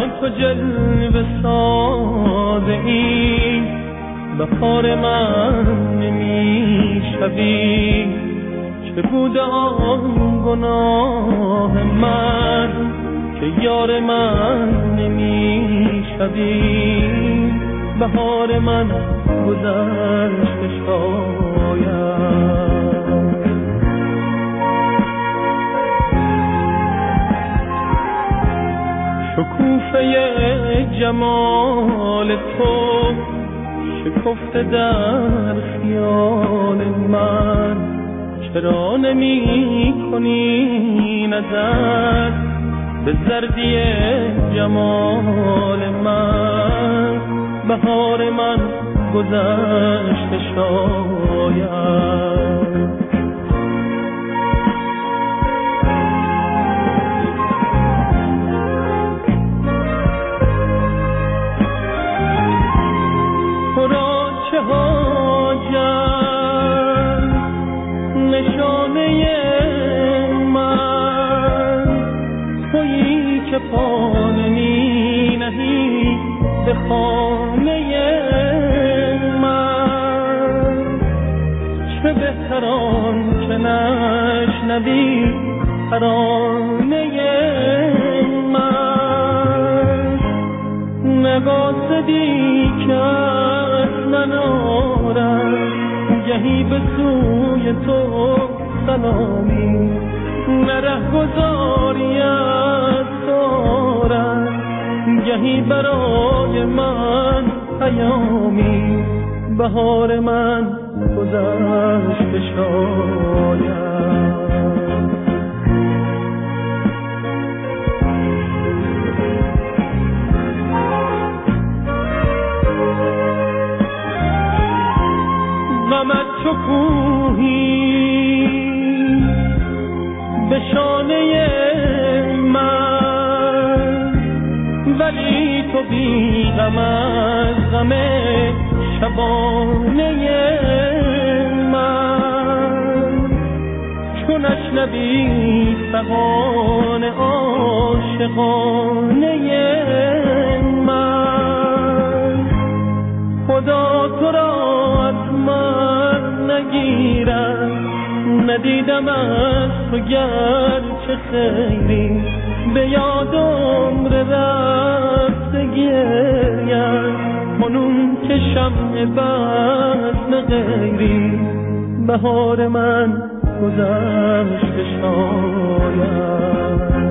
تو جلوه ساده ای، بهار من نمیشوی. چه بوده آن گناه من که یار من نمیشوی. بهار من گذشته شاید. شکوفه جمال تو شکفته در خیال من. چرا نمی کنی نظر به زردی جمال من؟ بهار من گذشته شاید. تو را چه حاجت نشانه من، تویی که پا نمی نهی به خانه من. چه بهتران که نشنوی ترانه من. نگاهی که از من آرد گهی به سوی تو سلامی، نره گذاری از دارد گهی برای من پیامی. بهار من گذشته شاید. غمت چو کوهی به شانه من، ولی تو بی غم از غم شبانه من. چو نشنوی فغان عاشقانه من، خدا تو را از من نگیرد. ندیدم از تو گرچه خیری، به یاد عمر رفته گریم کنون که شمع بزم غیری. بهار من گذشته شاید.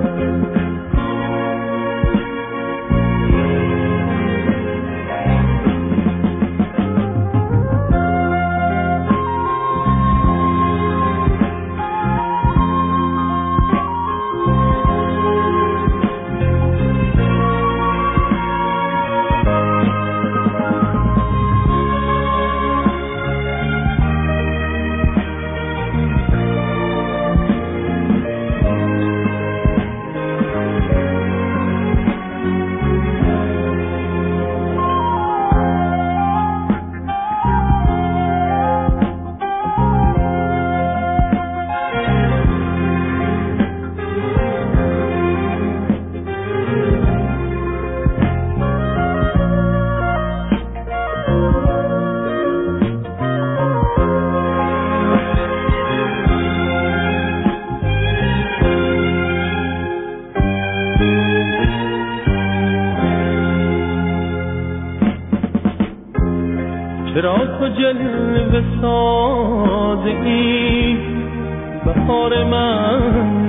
چرا تو جلوه ساده ای، بهار من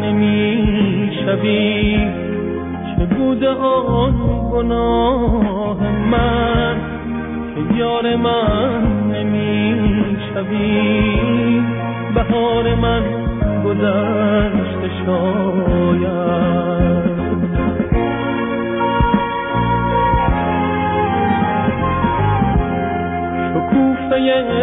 نمیشوی. چه بوده آن گناه من که یار من نمیشوی. بهار من گذشته شاید. شکوفه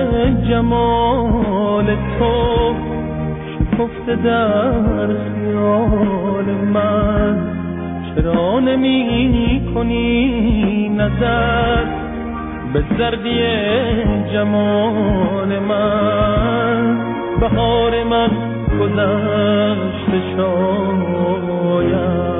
جمال تو شکفته در خیال من. چرا نمی کنی نظر به زردی جمال من؟ بهار من گذشته شاید.